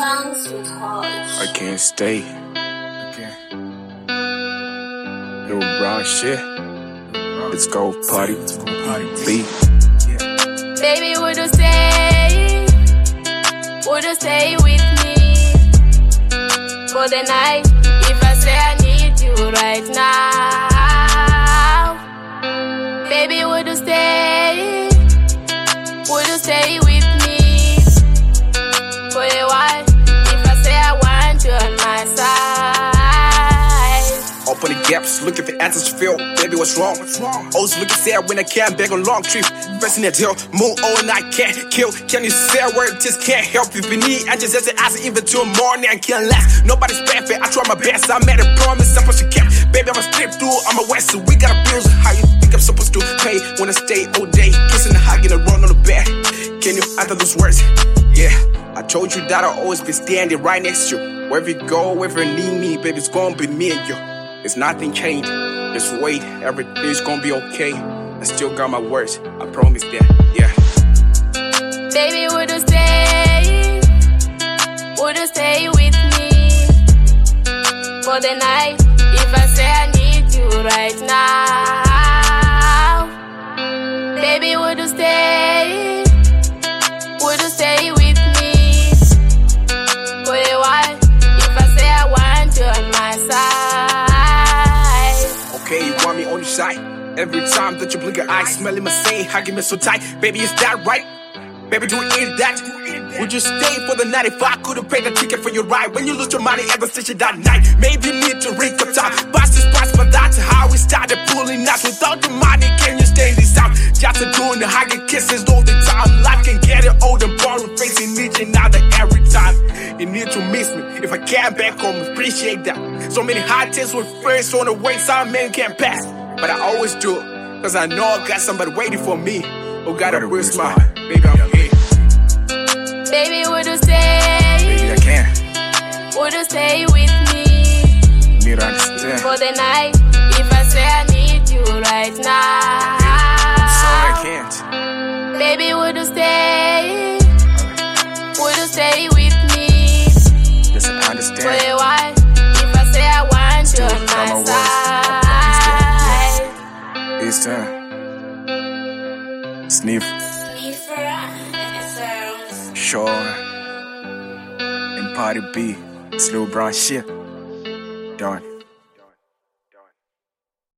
I can't stay. Little brown shit. Let's go party. B. Baby, would you stay? Would you stay with me for the night? If I say I need you right now, baby, would you stay? Would you stay with me for a while? If I say I want you on my side. Open the gaps, look at the answers feel. Baby, what's wrong? Always looking sad when I can't beg on long trip. Pressing that hill, move on, I can't kill. Can you say a word? Just can't help if you need. I just as an answer even till morning, I can't last. Nobody's perfect, I try my best. I made a promise, I'm supposed to keep. Baby, I'ma slip through, I'm a west, so we got bills. How you think I'm supposed to pay when I stay all day? Kissing and hugging and run on the bed. Can you answer those words? Yeah, I told you that I'll always be standing right next to you. Wherever you go, wherever you need me, baby, it's gonna be me and you. It's nothing changed. Just wait, everything's gonna be okay. I still got my words, I promise that, yeah. Baby, would you stay? Would you stay with me for the night? If I say I need you right now, baby, would you stay? Would you stay with me for a while? If I say I want you on my side. Okay, you want me on your side? Every time that you blink your eyes, smelling my same, hugging me so tight. Baby, is that right? Baby, do it is that? Would you stay for the night if I couldn't pay the ticket for your ride? When you lose your money at the station that night, maybe you need to ring up time. Bust this spots, but that's how we started pulling us. Without the money, can you stay this out? Just doing the hugging kisses all the time. Life can get it old and boring, facing each another every time. You need to miss me if I can't back home, appreciate that. So many hard tests with first on the way, some men can't pass. But I always do it, cause I know I got somebody waiting for me. Oh, got a real smile, baby, I'm here. Baby, would you stay? Baby, I can. Would you stay with me You need to understand. for the night? If I say I need you right now, Sorry, I can't. baby, would you stay? Would you stay with me Just for understand. a while? If I say I want you on my side. It's time. Sniff. Sure. And party B. Slow brown shit. Done.